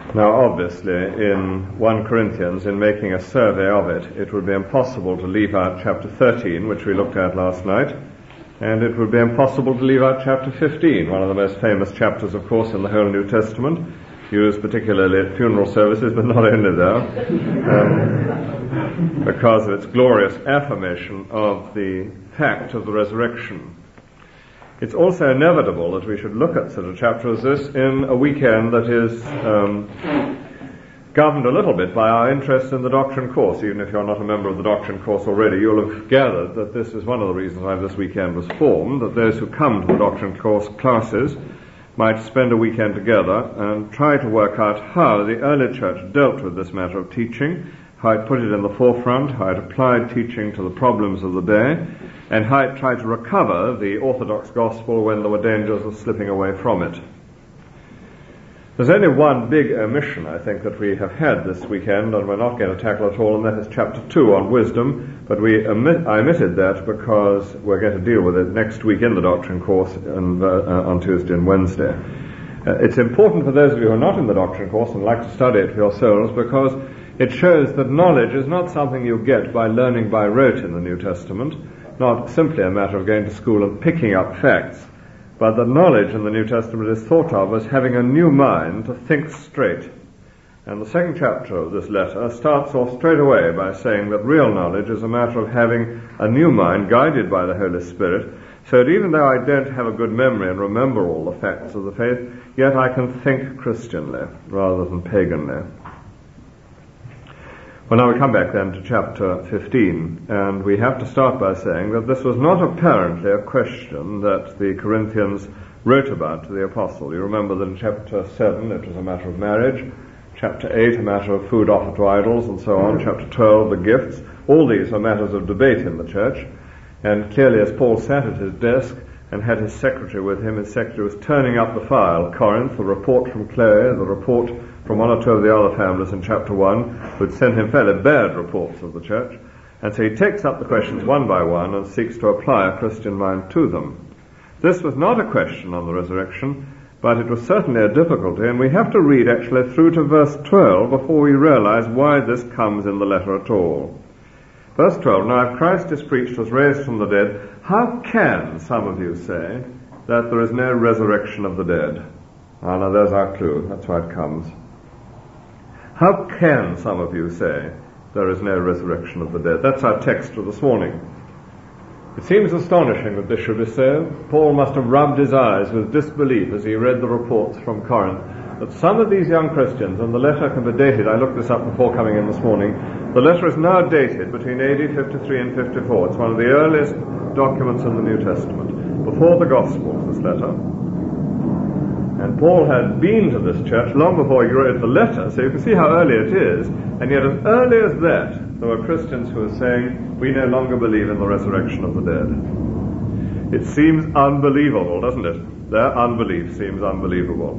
Now, obviously, in 1 Corinthians, in making a survey of it, it would be impossible to leave out chapter 13, which we looked at last night, and it would be impossible to leave out chapter 15, one of the most famous chapters, of course, in the whole New Testament, used particularly at funeral services, but not only there, because of its glorious affirmation of the fact of the resurrection. It's also inevitable that we should look at such a chapter as this in a weekend that is governed a little bit by our interest in the doctrine course. Even if you're not a member of the doctrine course already, you'll have gathered that this is one of the reasons why this weekend was formed, that those who come to the doctrine course classes might spend a weekend together and try to work out how the early church dealt with this matter of teaching, how it put it in the forefront, how it applied teaching to the problems of the day, and how it tried to recover the orthodox gospel when there were dangers of slipping away from it. There's only one big omission, I think, that we have had this weekend, and we're not going to tackle at all, and that is chapter 2 on wisdom, but I omitted that because we're going to deal with it next week in the doctrine course and, on Tuesday and Wednesday. It's important for those of you who are not in the doctrine course and like to study it for yourselves, because it shows that knowledge is not something you get by learning by rote in the New Testament, not simply a matter of going to school and picking up facts, but that knowledge in the New Testament is thought of as having a new mind to think straight. And the second chapter of this letter starts off straight away by saying that real knowledge is a matter of having a new mind guided by the Holy Spirit, so that even though I don't have a good memory and remember all the facts of the faith, yet I can think Christianly rather than paganly. Well, now we come back then to chapter 15, and we have to start by saying that this was not apparently a question that the Corinthians wrote about to the apostle. You remember that in chapter 7 it was a matter of marriage, chapter 8 a matter of food offered to idols, and so on, chapter 12 the gifts. All these are matters of debate in the church, and clearly as Paul sat at his desk and had his secretary with him, his secretary was turning up the file, Corinth, the report from Chloe, the report from one or two of the other families in chapter 1, who had sent him fairly bad reports of the church. And so he takes up the questions one by one and seeks to apply a Christian mind to them. This was not a question on the resurrection, but it was certainly a difficulty, and we have to read actually through to verse 12 before we realize why this comes in the letter at all. Verse 12, now if Christ is preached was raised from the dead, how can some of you say that there is no resurrection of the dead? Ah, now there's our clue. That's why it comes. How can some of you say there is no resurrection of the dead? That's our text for this morning. It seems astonishing that this should be so. Paul must have rubbed his eyes with disbelief as he read the reports from Corinth that some of these young Christians, and the letter can be dated, I looked this up before coming in this morning, the letter is now dated between AD 53 and 54. It's one of the earliest documents in the New Testament, before the Gospels, this letter. And Paul had been to this church long before he wrote the letter, so you can see how early it is. And yet as early as that, there were Christians who were saying, we no longer believe in the resurrection of the dead. It seems unbelievable, doesn't it? Their unbelief seems unbelievable.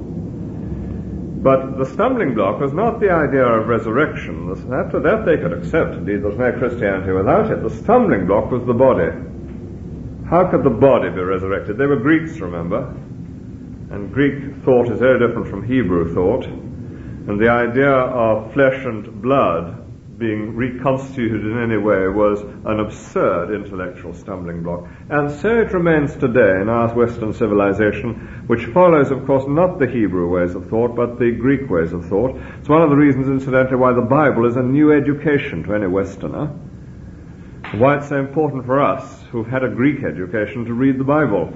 But the stumbling block was not the idea of resurrection. After that they could accept, indeed there's no Christianity without it. The stumbling block was the body. How could the body be resurrected? They were Greeks, remember? And Greek thought is very different from Hebrew thought. And the idea of flesh and blood being reconstituted in any way was an absurd intellectual stumbling block. And so it remains today in our Western civilization, which follows, of course, not the Hebrew ways of thought, but the Greek ways of thought. It's one of the reasons, incidentally, why the Bible is a new education to any Westerner. Why it's so important for us, who've had a Greek education, to read the Bible.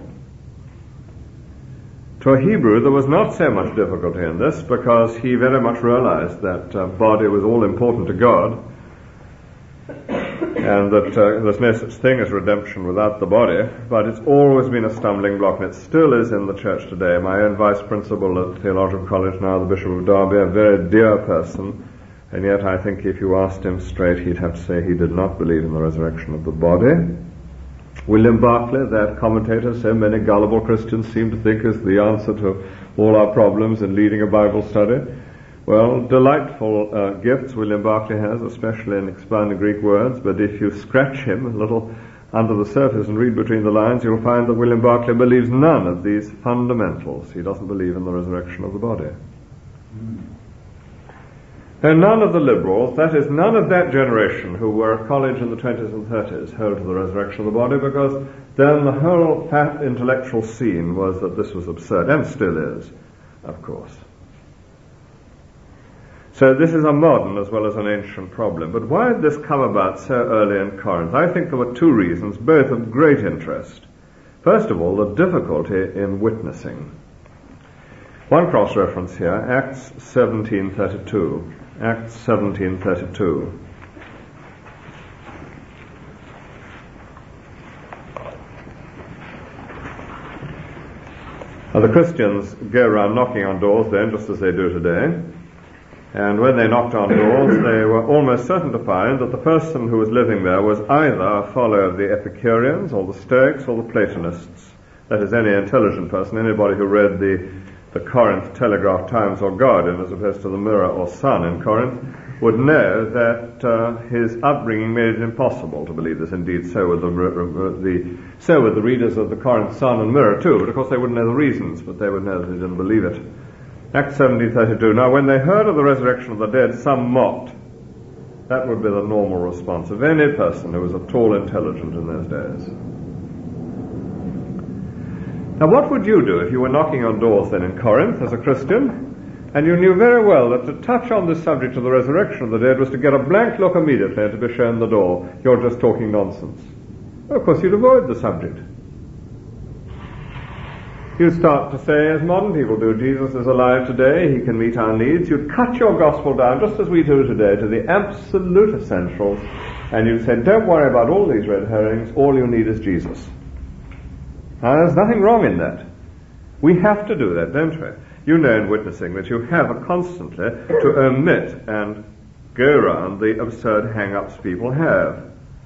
To a Hebrew, there was not so much difficulty in this, because he very much realized that body was all important to God, and that there's no such thing as redemption without the body. But it's always been a stumbling block, and it still is in the church today. My own vice principal at Theological College now, the Bishop of Derby, a very dear person, and yet I think if you asked him straight, he'd have to say he did not believe in the resurrection of the body. William Barclay, that commentator so many gullible Christians seem to think is the answer to all our problems in leading a Bible study. Well, delightful gifts William Barclay has, especially in expounding Greek words, but if you scratch him a little under the surface and read between the lines, you'll find that William Barclay believes none of these fundamentals. He doesn't believe in the resurrection of the body. And none of the liberals, that is, none of that generation who were at college in the 20s and 30s, held to the resurrection of the body, because then the whole fat intellectual scene was that this was absurd, and still is, of course. So this is a modern as well as an ancient problem. But why did this come about so early in Corinth? I think there were two reasons, both of great interest. First of all, the difficulty in witnessing. One cross-reference here, Acts 17:32. Acts 17:32. Now the Christians go around knocking on doors then, just as they do today. And when they knocked on doors, they were almost certain to find that the person who was living there was either a follower of the Epicureans or the Stoics or the Platonists. That is, any intelligent person, anybody who read the Corinth Telegraph, Times or Guardian as opposed to the Mirror or Sun in Corinth would know that his upbringing made it impossible to believe this. Indeed, so would the readers of the Corinth Sun and Mirror too, but of course they wouldn't know the reasons, but they would know that they didn't believe it. Acts 17:32. Now when they heard of the resurrection of the dead, some mocked. That would be the normal response of any person who was at all intelligent in those days. Now what would you do if you were knocking on doors then in Corinth as a Christian, and you knew very well that to touch on this subject of the resurrection of the dead was to get a blank look immediately and to be shown the door? You're just talking nonsense. Well, of course you'd avoid the subject. You'd start to say, as modern people do, Jesus is alive today, he can meet our needs. You'd cut your gospel down, just as we do today, to the absolute essentials, and you'd say, don't worry about all these red herrings, all you need is Jesus. Now, there's nothing wrong in that. We have to do that, don't we? You know in witnessing that you have constantly to omit and go around the absurd hang-ups people have.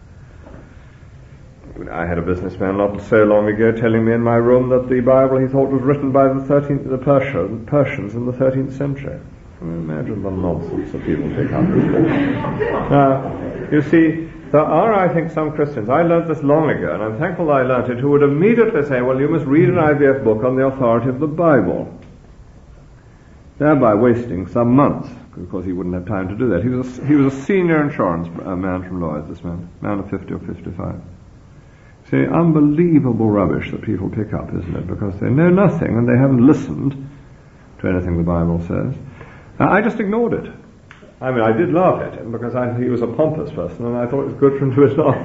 I had a businessman not so long ago telling me in my room that the Bible he thought was written by the Persians in the 13th century. Imagine the nonsense that people pick up. Now, you see, there are, I think, some Christians, I learnt this long ago, and I'm thankful I learnt it, who would immediately say, well, you must read an IVF book on the authority of the Bible, thereby wasting some months, because he wouldn't have time to do that. He was a senior insurance man from Lloyd's, this man of 50 or 55. See, unbelievable rubbish that people pick up, isn't it? Because they know nothing and they haven't listened to anything the Bible says. I just ignored it. I mean, I did laugh at him because he was a pompous person and I thought it was good for him to laugh.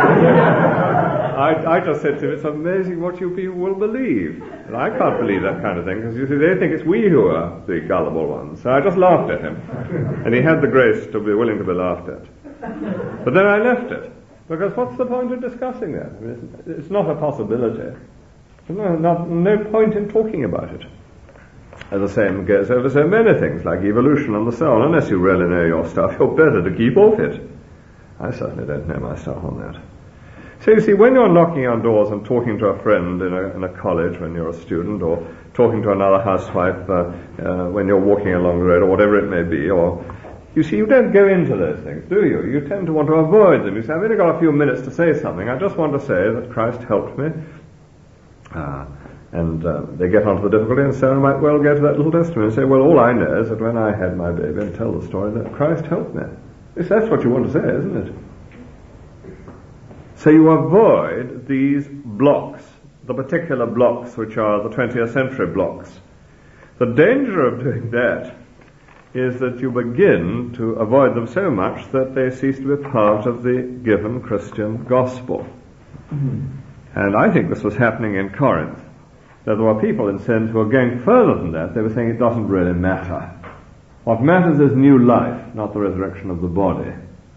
I just said to him, it's amazing what you people will believe. And I can't believe that kind of thing because, you see, they think it's we who are the gullible ones. So I just laughed at him. And he had the grace to be willing to be laughed at. But then I left it. Because what's the point of discussing that? I mean, it's not a possibility. There's no point in talking about it. And the same goes over so many things, like evolution and so on. Unless you really know your stuff, you're better to keep off it. I certainly don't know my stuff on that. So you see, when you're knocking on doors and talking to a friend in a college when you're a student, or talking to another housewife when you're walking along the road, or whatever it may be, or you see, you don't go into those things, do you? You tend to want to avoid them. You say, I've only got a few minutes to say something. I just want to say that Christ helped me. They get onto the difficulty, and Sarah might well go to that little testimony and say, well, all I know is that when I had my baby, and tell the story that Christ helped me. That's what you want to say, isn't it? So you avoid these blocks, the particular blocks which are the 20th century blocks. The danger of doing that is that you begin to avoid them so much that they cease to be part of the given Christian gospel. Mm-hmm. And I think this was happening in Corinth. That there were people in sense who were going further than that. They were saying it doesn't really matter. What matters is new life, not the resurrection of the body.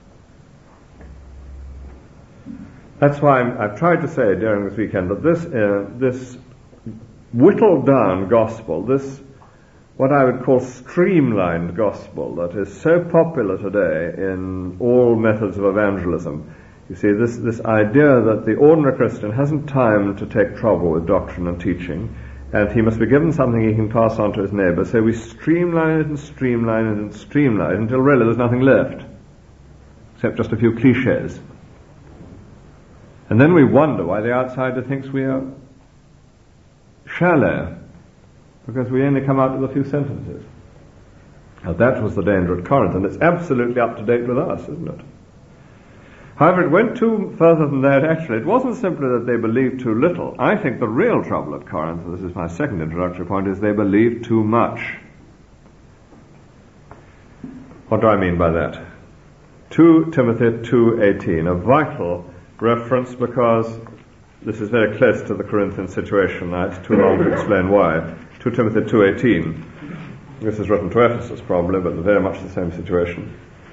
That's why I've tried to say during this weekend that this whittled down gospel, this what I would call streamlined gospel that is so popular today in all methods of evangelism. You see, this idea that the ordinary Christian hasn't time to take trouble with doctrine and teaching, and he must be given something he can pass on to his neighbor. So we streamline it and streamline it and streamline it until really there's nothing left, except just a few cliches. And then we wonder why the outsider thinks we are shallow, because we only come out with a few sentences. Now, that was the danger at Corinth, and it's absolutely up to date with us, isn't it? However, it went too further than that, actually. It wasn't simply that they believed too little. I think the real trouble at Corinth, and this is my second introductory point, is they believed too much. What do I mean by that? 2 Timothy 2:18, a vital reference, because this is very close to the Corinthian situation. Now, it's too long to explain why. 2 Timothy 2:18. This is written to Ephesus, probably, but very much the same situation.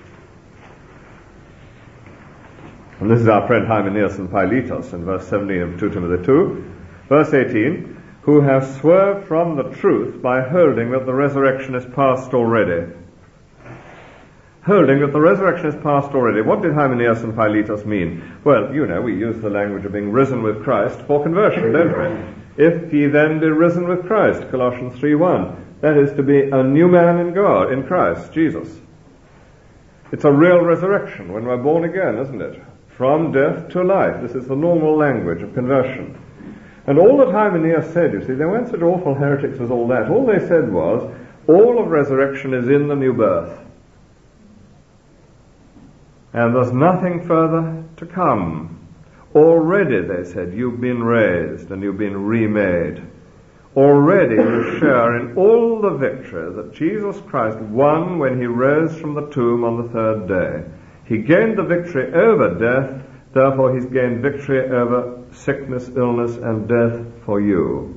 And this is our friend Hymenaeus and Philetus in verse 17 of 2 Timothy 2. Verse 18, who have swerved from the truth by holding that the resurrection is past already. Holding that the resurrection is past already. What did Hymenaeus and Philetus mean? Well, you know, we use the language of being risen with Christ for conversion, don't we? If ye then be risen with Christ, Colossians 3:1. That is to be a new man in God, in Christ, Jesus. It's a real resurrection when we're born again, isn't it? From death to life. This is the normal language of conversion. And all that Hymenaeus said, you see, they weren't such awful heretics as all that. All they said was, all of resurrection is in the new birth. And there's nothing further to come. Already, they said, you've been raised and you've been remade. Already you share in all the victory that Jesus Christ won when he rose from the tomb on the third day. He gained the victory over death, therefore he's gained victory over sickness, illness, and death for you.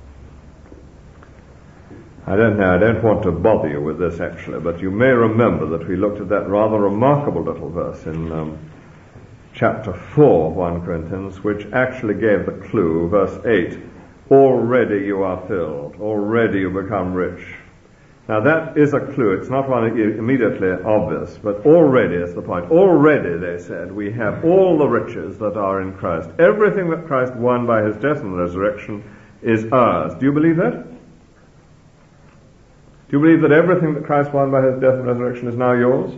I don't want to bother you with this actually, but you may remember that we looked at that rather remarkable little verse in chapter 4 of 1 Corinthians, which actually gave the clue, verse 8, already you are filled, already you become rich. Now that is a clue. It's not one immediately obvious, but already is the point. Already, they said, we have all the riches that are in Christ. Everything that Christ won by his death and resurrection is ours. Do you believe that? Do you believe that everything that Christ won by his death and resurrection is now yours?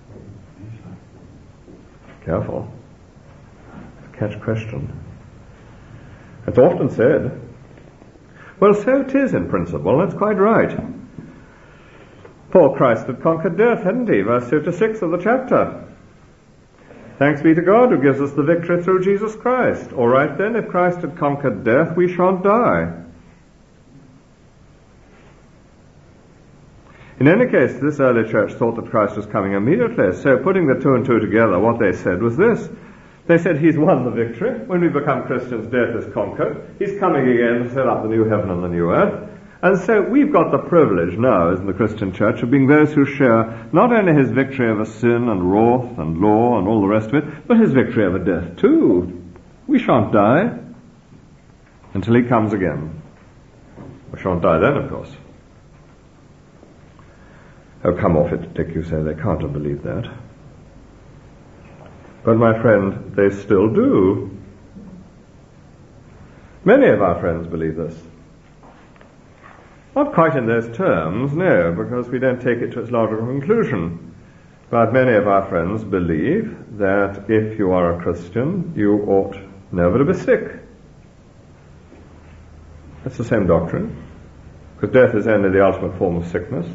Careful. Catch question. It's often said. Well, so it is in principle. That's quite right. For Christ had conquered death, hadn't he? Verse 56 of the chapter. Thanks be to God who gives us the victory through Jesus Christ. All right then, if Christ had conquered death, we shan't die. In any case, this early church thought that Christ was coming immediately. So putting the two and two together, what they said was this. They said he's won the victory. When we become Christians, death is conquered. He's coming again to set up the new heaven and the new earth. And so we've got the privilege now, as in the Christian church, of being those who share not only his victory over sin and wrath and law and all the rest of it, but his victory over death too. We shan't die until he comes again. We shan't die then, of course. Oh, come off it, Dick, you say. They can't have believed that. But my friend, they still do. Many of our friends believe this. Not quite in those terms, no, because we don't take it to its logical conclusion. But many of our friends believe that if you are a Christian, you ought never to be sick. That's the same doctrine, because death is only the ultimate form of sickness.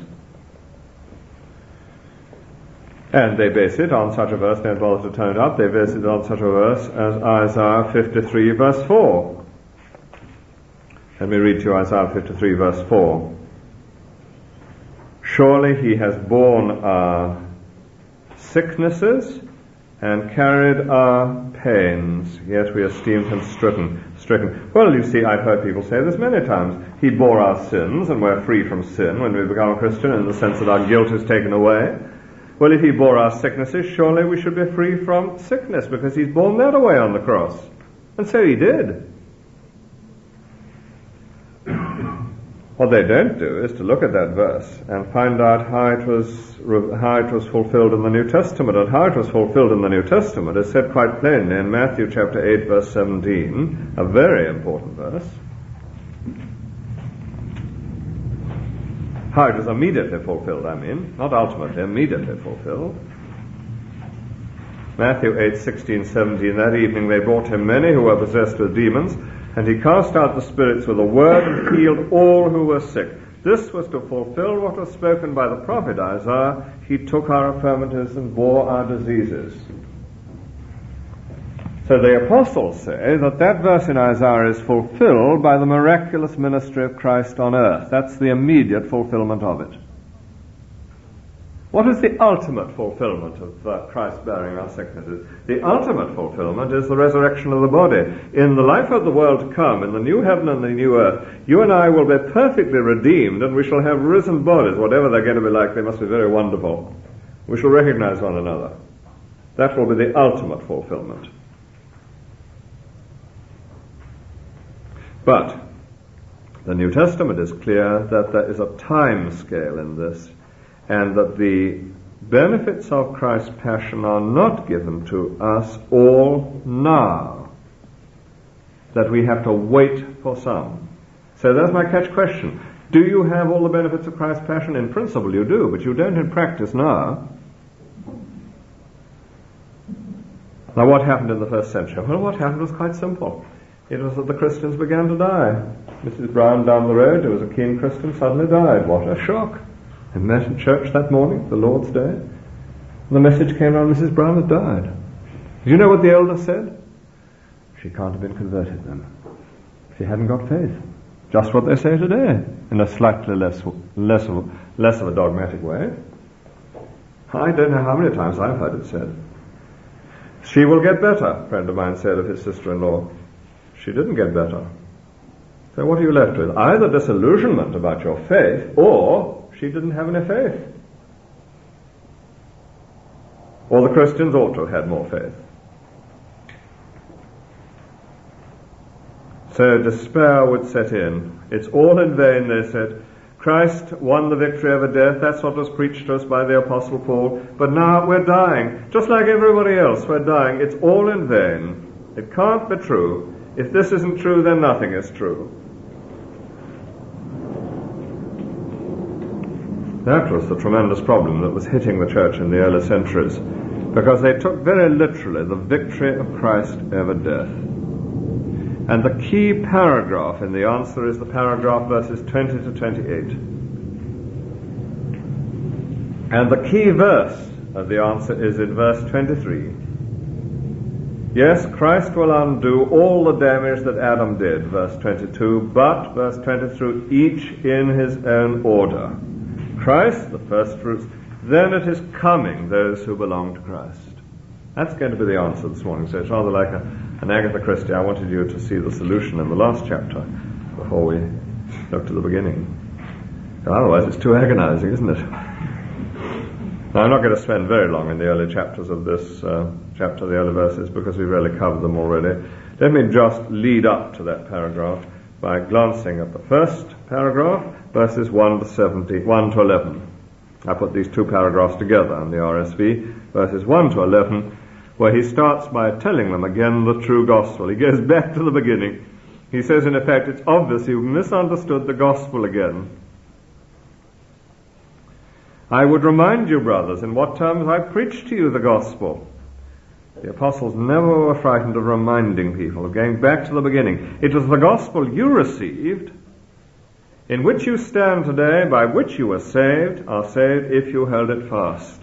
And they base it on such a verse, don't bother to turn it up, they base it on such a verse as Isaiah 53 verse 4. Let me read to you Isaiah 53 verse 4. Surely he has borne our sicknesses and carried our pains, yet we esteemed him stricken. Well, you see, I've heard people say this many times. He bore our sins, and we're free from sin when we become a Christian, in the sense that our guilt is taken away. Well, if he bore our sicknesses, surely we should be free from sickness, because he's borne that away on the cross. And so he did. What they don't do is to look at that verse and find out how it was fulfilled in the New Testament. And how it was fulfilled in the New Testament is said quite plainly in Matthew chapter 8 verse 17, a very important verse. How it was immediately fulfilled, not ultimately, immediately fulfilled. Matthew 8:16-17, that evening they brought him many who were possessed with demons, and he cast out the spirits with a word and healed all who were sick. This was to fulfill what was spoken by the prophet Isaiah. He took our infirmities and bore our diseases. So the apostles say that that verse in Isaiah is fulfilled by the miraculous ministry of Christ on earth. That's the immediate fulfillment of it. What is the ultimate fulfillment of Christ bearing our sicknesses? The ultimate fulfillment is the resurrection of the body. In the life of the world to come, in the new heaven and the new earth, you and I will be perfectly redeemed, and we shall have risen bodies. Whatever they're going to be like, they must be very wonderful. We shall recognize one another. That will be the ultimate fulfillment. But the New Testament is clear that there is a time scale in this, and that the benefits of Christ's passion are not given to us all now, that we have to wait for some. So there's my catch question. Do you have all the benefits of Christ's passion? In principle you do, but you don't in practice now. Now what happened in the first century? Well, what happened was quite simple. It was that the Christians began to die. Mrs. Brown down the road, who was a keen Christian, suddenly died. What a shock. I met in church that morning, the Lord's Day, and the message came around, Mrs. Brown had died. Do you know what the elder said? She can't have been converted then. She hadn't got faith. Just what they say today, in a slightly less of a dogmatic way. I don't know how many times I've heard it said. She will get better, a friend of mine said of his sister-in-law. She didn't get better. So what are you left with? Either disillusionment about your faith, or she didn't have any faith. Or the Christians ought to have had more faith. So despair would set in. It's all in vain, they said. Christ won the victory over death. That's what was preached to us by the Apostle Paul. But now we're dying. Just like everybody else, we're dying. It's all in vain. It can't be true. If this isn't true, then nothing is true. That was the tremendous problem that was hitting the church in the early centuries, because they took very literally the victory of Christ over death. And the key paragraph in the answer is the paragraph verses 20 to 28. And the key verse of the answer is in verse 23. Yes, Christ will undo all the damage that Adam did, verse 22, but, verse 23, each in his own order. Christ, the first fruits, then at his coming, those who belong to Christ. That's going to be the answer this morning. So it's rather like an Agatha Christie. I wanted you to see the solution in the last chapter before we look to the beginning. Otherwise it's too agonizing, isn't it? Now, I'm not going to spend very long in the early chapters of this chapter, the early verses, because we've really covered them already. Let me just lead up to that paragraph by glancing at the first paragraph, verses 1 to 11. I put these two paragraphs together in the RSV, verses 1 to 11, where he starts by telling them again the true gospel. He goes back to the beginning. He says, in effect, it's obvious you've misunderstood the gospel again. I would remind you, brothers, in what terms I preached to you the gospel. The apostles never were frightened of reminding people, of going back to the beginning. It was the gospel you received, in which you stand today, by which you are saved if you held it fast.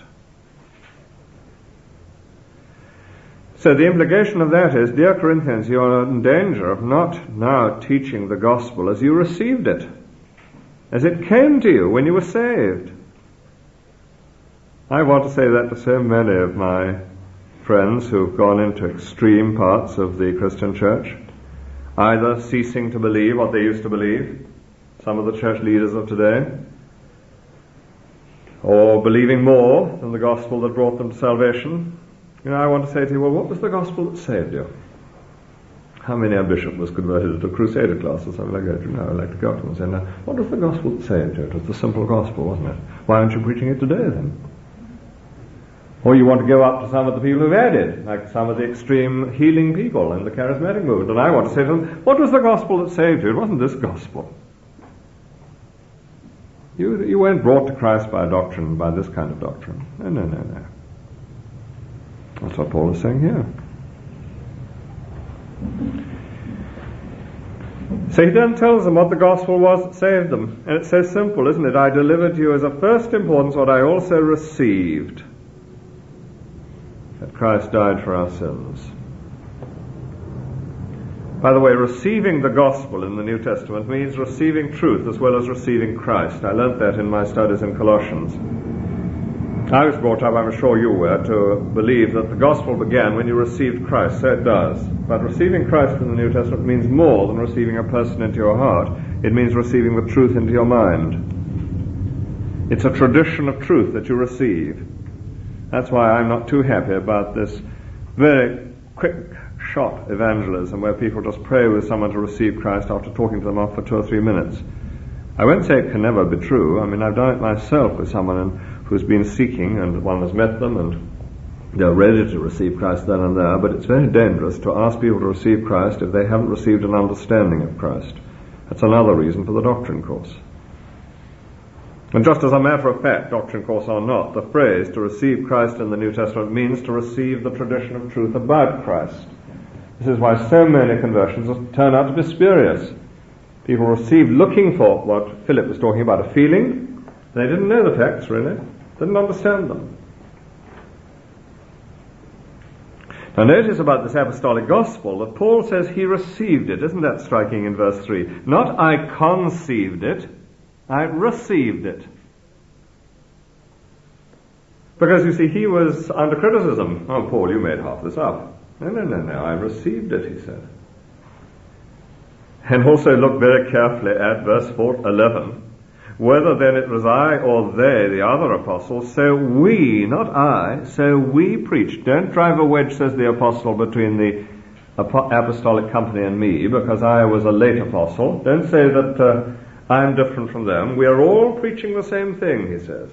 So the implication of that is, dear Corinthians, you are in danger of not now teaching the gospel as you received it, as it came to you when you were saved. I want to say that to so many of my friends who've gone into extreme parts of the Christian church, either ceasing to believe what they used to believe, some of the church leaders of today, or believing more than the gospel that brought them to salvation. You know, I want to say to you, well, what was the gospel that saved you? How many a bishop was converted into a crusader class or something like that? You know, I'd like to go up to them and say, now, what was the gospel that saved you? It was the simple gospel, wasn't it? Why aren't you preaching it today then? Or you want to go up to some of the people who've added, like some of the extreme healing people in the charismatic movement. And I want to say to them, what was the gospel that saved you? It wasn't this gospel. You weren't brought to Christ by a doctrine, by this kind of doctrine. No. That's what Paul is saying here. So he then tells them what the gospel was that saved them. And it's so simple, isn't it? I delivered to you as of first importance what I also received. That Christ died for our sins. By the way, receiving the gospel in the New Testament means receiving truth as well as receiving Christ. I learnt that in my studies in Colossians. I was brought up, I'm sure you were, to believe that the gospel began when you received Christ. So it does. But receiving Christ in the New Testament means more than receiving a person into your heart. It means receiving the truth into your mind. It's a tradition of truth that you receive. That's why I'm not too happy about this very quick shot evangelism where people just pray with someone to receive Christ after talking to them off for 2 or 3 minutes. I won't say it can never be true. I mean, I've done it myself with someone who's been seeking, and one has met them and they're ready to receive Christ then and there, but it's very dangerous to ask people to receive Christ if they haven't received an understanding of Christ. That's another reason for the doctrine course. And just as a matter of fact, doctrine course or not, the phrase to receive Christ in the New Testament means to receive the tradition of truth about Christ. This is why so many conversions turn out to be spurious. People receive looking for what Philip was talking about, a feeling. They didn't know the facts, really. Didn't understand them. Now notice about this apostolic gospel that Paul says he received it. Isn't that striking in verse 3? Not I conceived it, I received it. Because you see, he was under criticism. Oh, Paul, you made half this up. No, I received it, he said. And also look very carefully at verse 11. Whether then it was I or they, the other apostles, so we, not I, so we preached. Don't drive a wedge, says the apostle, between the apostolic company and me, because I was a late apostle. Don't say that I'm different from them. We are all preaching the same thing, he says.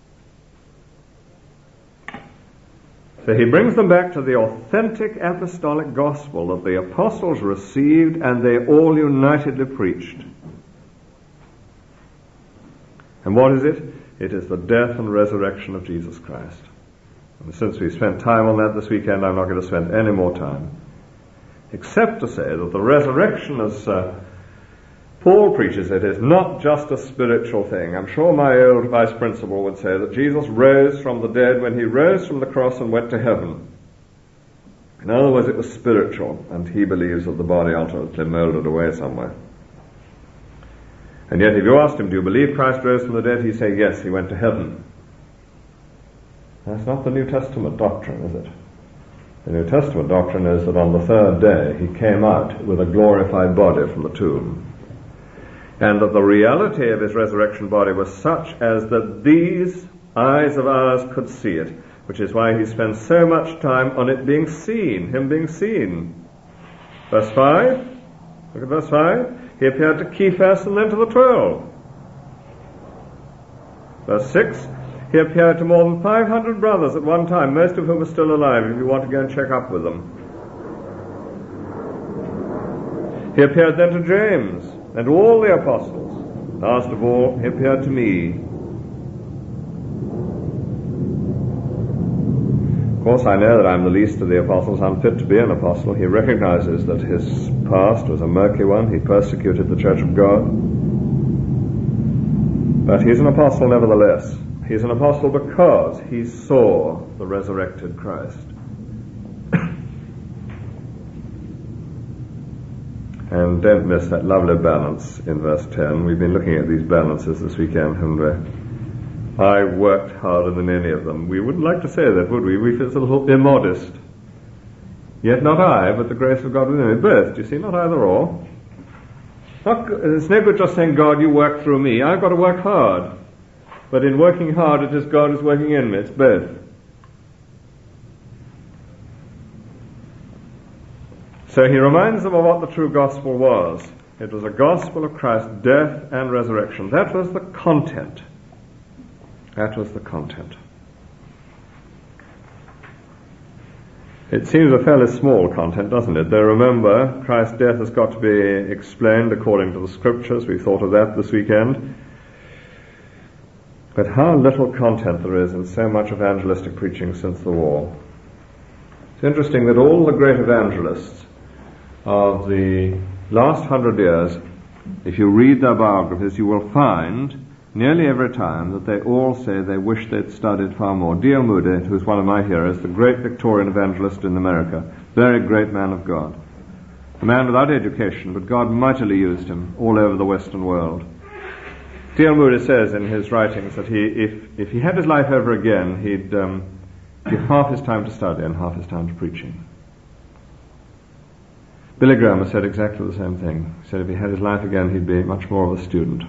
So he brings them back to the authentic apostolic gospel that the apostles received and they all unitedly preached. And what is it? It is the death and resurrection of Jesus Christ. And since we spent time on that this weekend, I'm not going to spend any more time, except to say that the resurrection, as Paul preaches it, is not just a spiritual thing. I'm sure my old vice principal would say that Jesus rose from the dead when he rose from the cross and went to heaven. In other words, it was spiritual, and he believes that the body ultimately molded away somewhere. And yet if you asked him, do you believe Christ rose from the dead? He'd say, yes, he went to heaven. That's not the New Testament doctrine, is it? The New Testament doctrine is that on the third day he came out with a glorified body from the tomb. And that the reality of his resurrection body was such as that these eyes of ours could see it, which is why he spends so much time on it being seen, him being seen. Verse 5, look at verse 5. He appeared to Cephas and then to the 12. Verse 6, he appeared to more than 500 brothers at one time, most of whom are still alive, if you want to go and check up with them. He appeared then to James and all the apostles. Last of all, he appeared to me. Of course, I know that I'm the least of the apostles, unfit to be an apostle. He recognizes that his past was a murky one. He persecuted the church of God. But he's an apostle nevertheless. He's an apostle because he saw the resurrected Christ. And don't miss that lovely balance in verse 10. We've been looking at these balances this weekend, haven't we? I worked harder than any of them. We wouldn't like to say that, would we? We feel it's a little immodest. Yet not I, but the grace of God within me. Both, do you see? Not either or. It's no good just saying, God, you work through me. I've got to work hard. But in working hard, it is God who's working in me. It's both. So he reminds them of what the true gospel was. It was a gospel of Christ's death and resurrection. That was the content. That was the content. It seems a fairly small content, doesn't it? Though remember, Christ's death has got to be explained according to the Scriptures. We've thought of that this weekend. But how little content there is in so much evangelistic preaching since the war. It's interesting that all the great evangelists of the last 100 years if you read their biographies, you will find nearly every time that they all say they wish they'd studied far more. D.L. Moody, who's one of my heroes, the great Victorian evangelist in America, very great man of God. A man without education, but God mightily used him all over the Western world. D.L. Moody says in his writings that if he had his life over again, he'd give half his time to study and half his time to preaching. Billy Graham has said exactly the same thing. He said if he had his life again, he'd be much more of a student.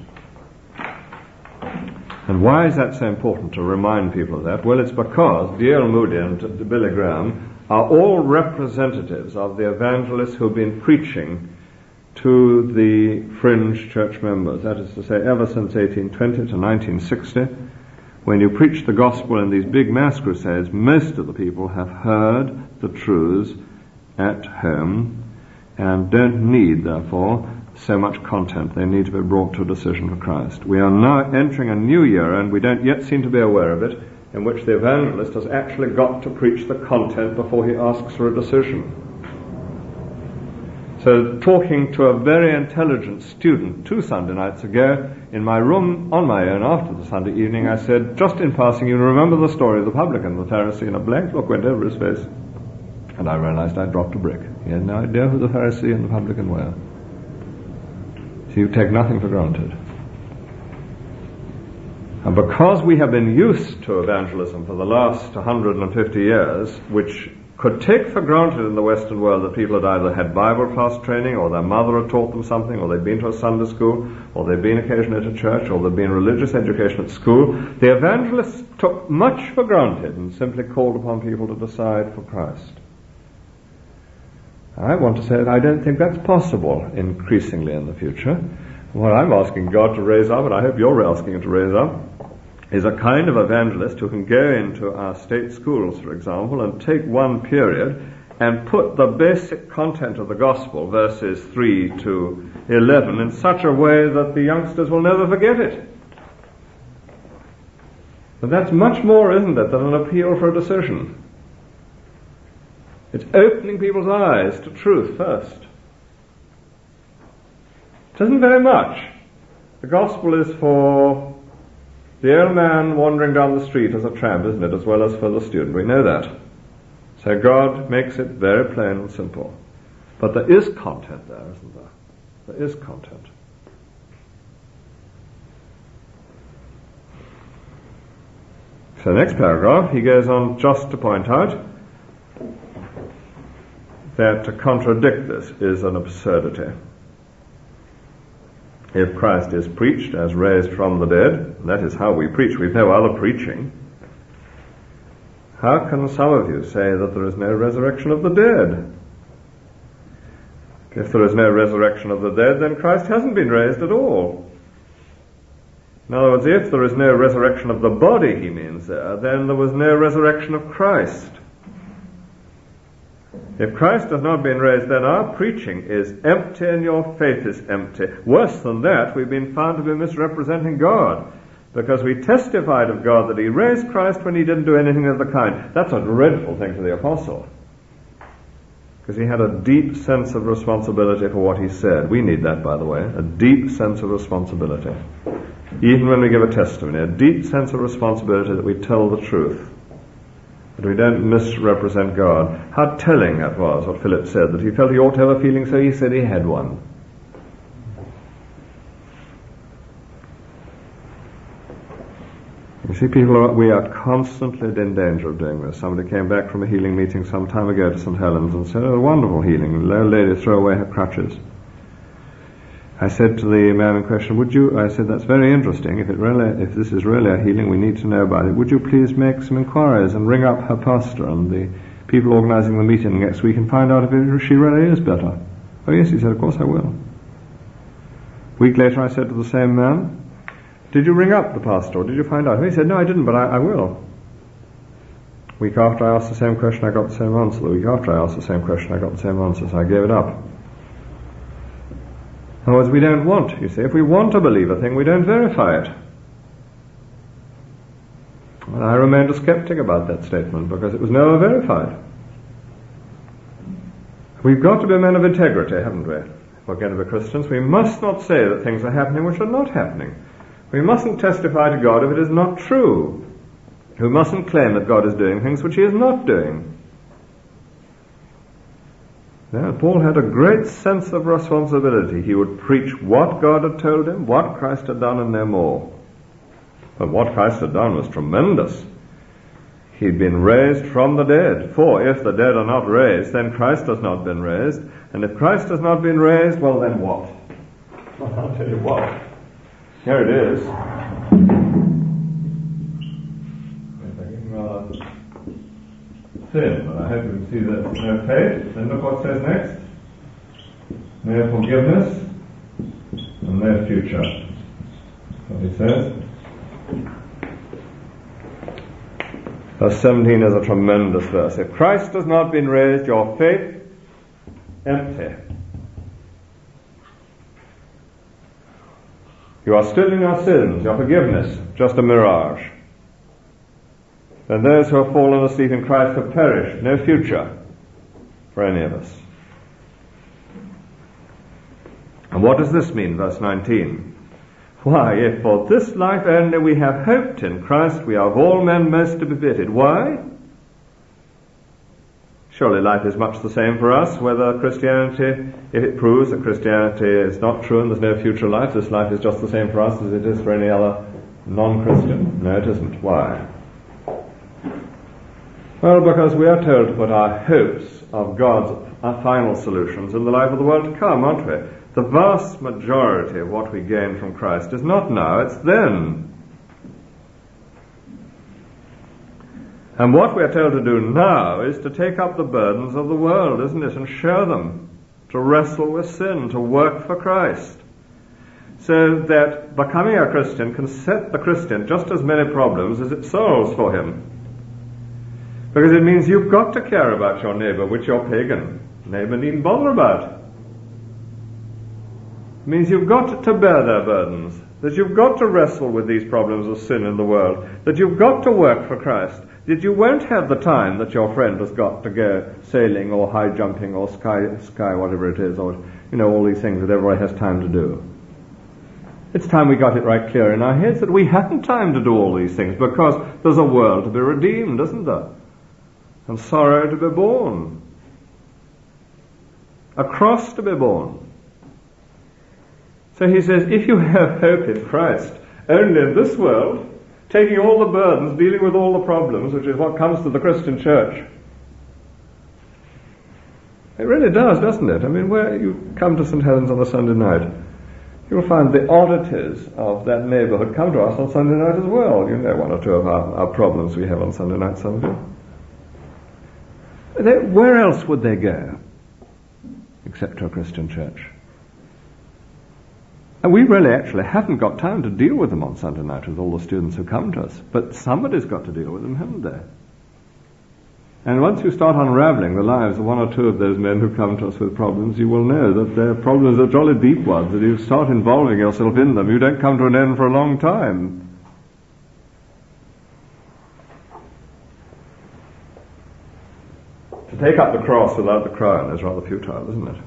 And why is that so important to remind people of that? Well, it's because D.L. Moody and Billy Graham are all representatives of the evangelists who've been preaching to the fringe church members. That is to say, ever since 1820 to 1960, when you preach the gospel in these big mass crusades, most of the people have heard the truths at home and don't need, therefore, so much content. They need to be brought to a decision for Christ. We are now entering a new era, and we don't yet seem to be aware of it, in which the evangelist has actually got to preach the content before he asks for a decision. So, talking to a very intelligent student 2 Sunday nights ago, in my room on my own after the Sunday evening, I said, just in passing, you remember the story of the publican, the Pharisee, and a blank look went over his face. And I realized I'd dropped a brick. He had no idea who the Pharisee and the publican were. So you take nothing for granted. And because we have been used to evangelism for the last 150 years, which could take for granted in the Western world that people had either had Bible class training, or their mother had taught them something, or they'd been to a Sunday school, or they'd been occasionally to church, or there'd been religious education at school, the evangelists took much for granted and simply called upon people to decide for Christ. I want to say that I don't think that's possible increasingly in the future. What I'm asking God to raise up, and I hope you're asking Him to raise up, is a kind of evangelist who can go into our state schools, for example, and take one period and put the basic content of the gospel, verses 3 to 11, in such a way that the youngsters will never forget it. But that's much more, isn't it, than an appeal for a decision. It's opening people's eyes to truth first. It isn't very much. The gospel is for the old man wandering down the street as a tramp, isn't it, as well as for the student. We know that. So God makes it very plain and simple. But there is content there, isn't there? There is content. So next paragraph, he goes on just to point out that to contradict this is an absurdity. If Christ is preached as raised from the dead, that is how we preach, we've no other preaching, how can some of you say that there is no resurrection of the dead? If there is no resurrection of the dead, then Christ hasn't been raised at all. In other words, if there is no resurrection of the body, he means there, then there was no resurrection of Christ. If Christ has not been raised, then our preaching is empty and your faith is empty. Worse than that, we've been found to be misrepresenting God, because we testified of God that He raised Christ when He didn't do anything of the kind. That's a dreadful thing for the apostle, because he had a deep sense of responsibility for what he said. We need that, by the way, a deep sense of responsibility. Even when we give a testimony, a deep sense of responsibility that we tell the truth, that we don't misrepresent God. How telling that was, what Philip said, that he felt he ought to have a feeling, so he said he had one. You see, we are constantly in danger of doing this. Somebody came back from a healing meeting some time ago to St. Helens and said, "Oh, wonderful healing. The old lady threw away her crutches." I said to the man in question, I said, "That's very interesting. If this is really a healing, we need to know about it. Would you please make some inquiries and ring up her pastor and the people organising the meeting next week and find out if she really is better?" "Oh yes," he said, "of course I will." A week later I said to the same man, "Did you ring up the pastor or did you find out?" He said, "No, I didn't, but I will." A week after I asked the same question, I got the same answer. The week after I asked the same question, I got the same answer, so I gave it up. In other words, we don't want, you see, if we want to believe a thing, we don't verify it. And I remained a skeptic about that statement because it was never verified. We've got to be men of integrity, haven't we? if we're going to be Christians, we must not say that things are happening which are not happening. We mustn't testify to God if it is not true. We mustn't claim that God is doing things which he is not doing. Now, Paul had a great sense of responsibility. He would preach what God had told him, what Christ had done, and no more. But what Christ had done was tremendous. He'd been raised from the dead. For if the dead are not raised, then Christ has not been raised. And if Christ has not been raised, well then what? Well, I'll tell you what. Here it is. Rather thin, but I hope you can see that. No faith. Then look what it says next. No forgiveness. And no future. That's what he says. Verse 17 is a tremendous verse. If Christ has not been raised, your faith empty. You are still in your sins, your forgiveness, just a mirage. Then those who have fallen asleep in Christ have perished, no future for any of us. And what does this mean, verse 19? Why, if for this life only we have hoped in Christ, we are of all men most to be pitied. Why? Surely life is much the same for us, whether Christianity, if it proves that Christianity is not true and there's no future life, this life is just the same for us as it is for any other non-Christian. No, it isn't. Why? Well, because we are told to put our hopes of God's final solutions in the life of the world to come, aren't we? The vast majority of what we gain from Christ is not now, it's then. And what we are told to do now is to take up the burdens of the world, isn't it, and share them, to wrestle with sin, to work for Christ. So that becoming a Christian can set the Christian just as many problems as it solves for him. Because it means you've got to care about your neighbour, which your pagan neighbour needn't bother about. It means you've got to bear their burdens, that you've got to wrestle with these problems of sin in the world, that you've got to work for Christ, that you won't have the time that your friend has got to go sailing or high jumping or sky whatever it is, or all these things that everybody has time to do. It's time we got it right clear in our heads that we haven't time to do all these things because there's a world to be redeemed, isn't there? And sorrow to be borne. A cross to be borne. So he says, if you have hope in Christ, only in this world, taking all the burdens, dealing with all the problems, which is what comes to the Christian church. It really does, doesn't it? I mean, where you come to St. Helens on a Sunday night, you'll find the oddities of that neighbourhood come to us on Sunday night as well. You know one or two of our problems we have on Sunday night, some of you. Where else would they go except to a Christian church? And we really actually haven't got time to deal with them on Sunday night with all the students who come to us. But somebody's got to deal with them, haven't they? And once you start unravelling the lives of one or two of those men who come to us with problems, you will know that their problems are jolly deep ones. That if you start involving yourself in them, you don't come to an end for a long time. To take up the cross without the crown is rather futile, isn't it?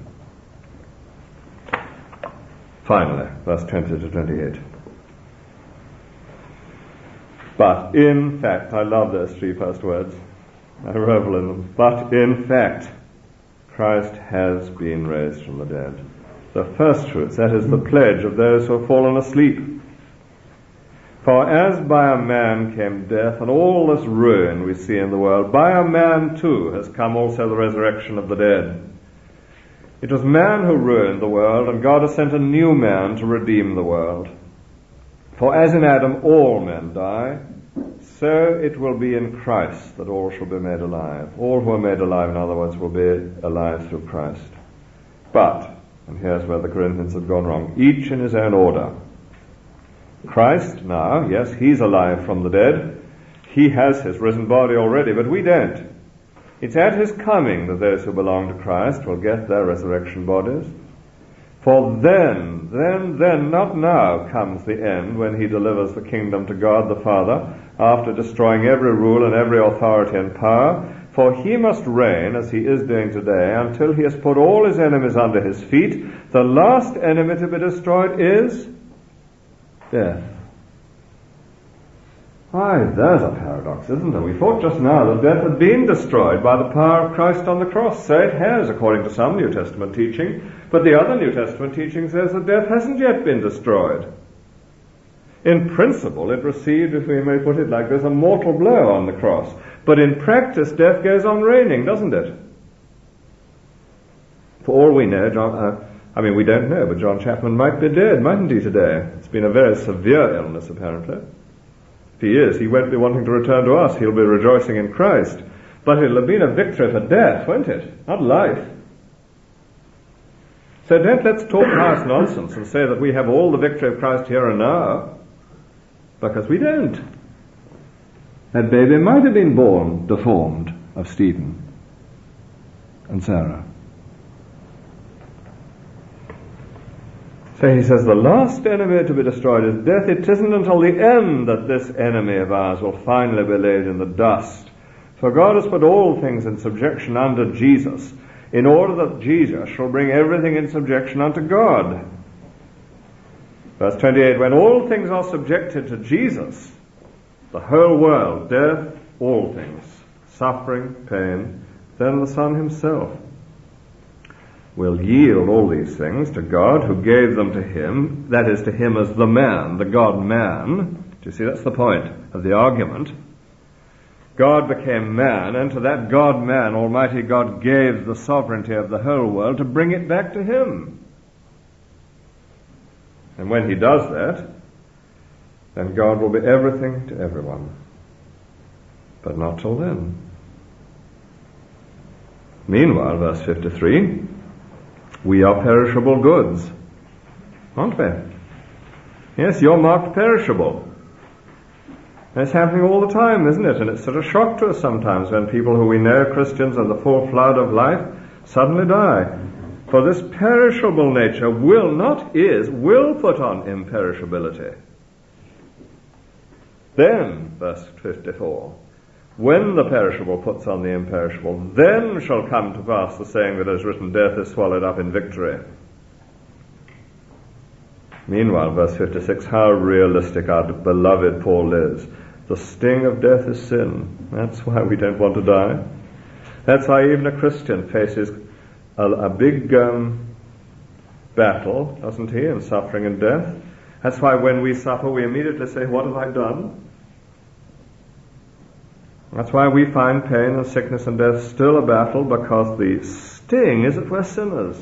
Finally, verse 20 to 28. But in fact, I love those three first words. I revel in them. But in fact, Christ has been raised from the dead. The first fruits, that is the pledge of those who have fallen asleep. For as by a man came death, and all this ruin we see in the world, by a man too has come also the resurrection of the dead. It was man who ruined the world, and God has sent a new man to redeem the world. For as in Adam all men die, so it will be in Christ that all shall be made alive. All who are made alive, in other words, will be alive through Christ. But, and here's where the Corinthians have gone wrong, each in his own order. Christ now, yes, he's alive from the dead. He has his risen body already, but we don't. It's at his coming that those who belong to Christ will get their resurrection bodies. For then, not now, comes the end when he delivers the kingdom to God the Father, after destroying every rule and every authority and power. For he must reign, as he is doing today, until he has put all his enemies under his feet. The last enemy to be destroyed is death. Why, there's a paradox, isn't there? We thought just now that death had been destroyed by the power of Christ on the cross. So it has, according to some New Testament teaching, but the other New Testament teaching says that death hasn't yet been destroyed. In principle, it received, if we may put it like this, a mortal blow on the cross. But in practice, death goes on reigning, doesn't it? For all we know, we don't know, but John Chapman might be dead, mightn't he, today? It's been a very severe illness, apparently. If he is, he won't be wanting to return to us. He'll be rejoicing in Christ. But it'll have been a victory for death, won't it? Not life. So don't let's talk nice nonsense and say that we have all the victory of Christ here and now, because we don't. That baby might have been born deformed of Stephen and Sarah. So he says the last enemy to be destroyed is death. It isn't until the end that this enemy of ours will finally be laid in the dust. For God has put all things in subjection under Jesus, in order that Jesus shall bring everything in subjection unto God. Verse 28, when all things are subjected to Jesus, the whole world, death, all things, suffering, pain, then the Son himself will yield all these things to God who gave them to him, that is, to him as the man, the God-man. Do you see, that's the point of the argument. God became man, and to that God-man, Almighty God gave the sovereignty of the whole world to bring it back to him. And when he does that, then God will be everything to everyone. But not till then. Meanwhile, verse 53, we are perishable goods, aren't we? Yes, you're marked perishable. It's happening all the time, isn't it? And it's sort of shock to us sometimes when people who we know, Christians in the full flood of life, suddenly die. For this perishable nature will put on imperishability. Then, verse 54, when the perishable puts on the imperishable, then shall come to pass the saying that is written, death is swallowed up in victory. Meanwhile, verse 56, how realistic our beloved Paul is. The sting of death is sin. That's why we don't want to die. That's why even a Christian faces a big battle, doesn't he, in suffering and death. That's why when we suffer, we immediately say, what have I done? That's why we find pain and sickness and death still a battle, because the sting is that we're sinners.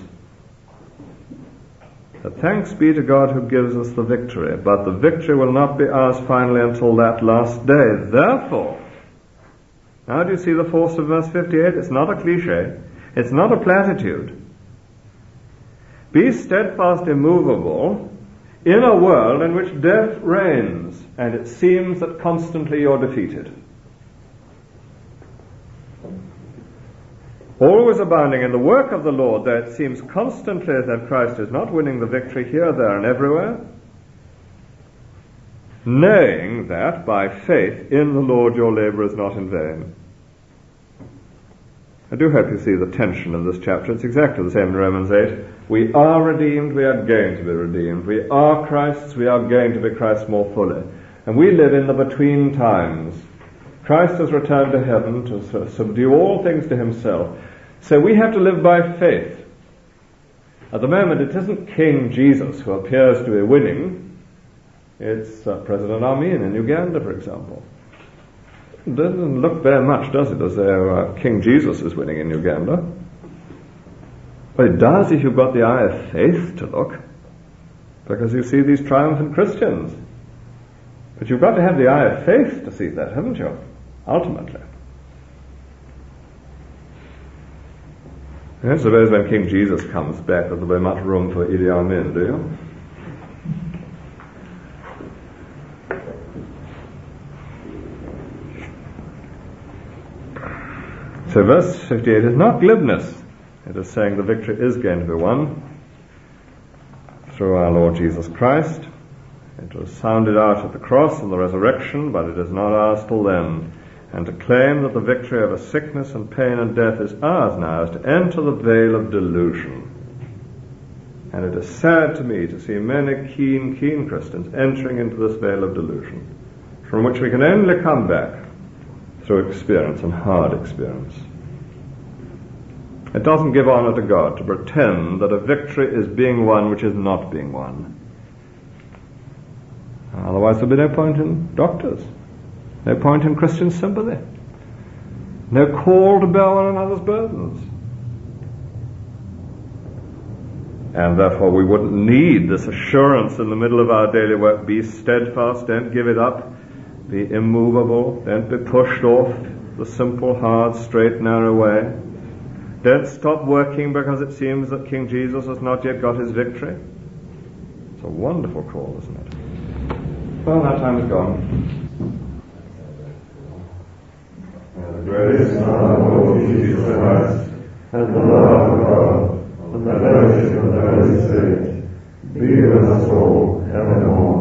But thanks be to God who gives us the victory. But the victory will not be ours finally until that last day. Therefore, now do you see the force of verse 58? It's not a cliche. It's not a platitude. Be steadfast, immovable, in a world in which death reigns, and it seems that constantly you're defeated. Always abounding in the work of the Lord, though it seems constantly that Christ is not winning the victory here, there, and everywhere, knowing that by faith in the Lord your labor is not in vain. I do hope you see the tension in this chapter. It's exactly the same in Romans 8. We are redeemed, we are going to be redeemed. We are Christ's, we are going to be Christ's more fully. And we live in the between times. Christ has returned to heaven to subdue all things to himself. So we have to live by faith. At the moment, it isn't King Jesus who appears to be winning. It's President Amin in Uganda, for example. It doesn't look very much, does it, as though King Jesus is winning in Uganda. But it does if you've got the eye of faith to look, because you see these triumphant Christians. But you've got to have the eye of faith to see that, haven't you? Ultimately. I don't suppose when King Jesus comes back there'll be much room for Idi Amin, do you? So verse 58 is not glibness. It is saying the victory is going to be won through our Lord Jesus Christ. It was sounded out at the cross and the resurrection, but it is not ours till then. And to claim that the victory over sickness and pain and death is ours now is to enter the veil of delusion. And it is sad to me to see many keen Christians entering into this veil of delusion, from which we can only come back through experience and hard experience. It doesn't give honor to God to pretend that a victory is being won which is not being won. Otherwise there'll be no point in doctors, no point in Christian sympathy, no call to bear one another's burdens. And therefore we wouldn't need this assurance in the middle of our daily work. Be steadfast, don't give it up. Be immovable, don't be pushed off the simple, hard, straight, narrow way. Don't stop working because it seems that King Jesus has not yet got his victory. It's a wonderful call, isn't it? Well, that time is gone. And the grace of our Lord Jesus Christ, and the love of God, and the fellowship of the Holy Spirit, be with us all evermore.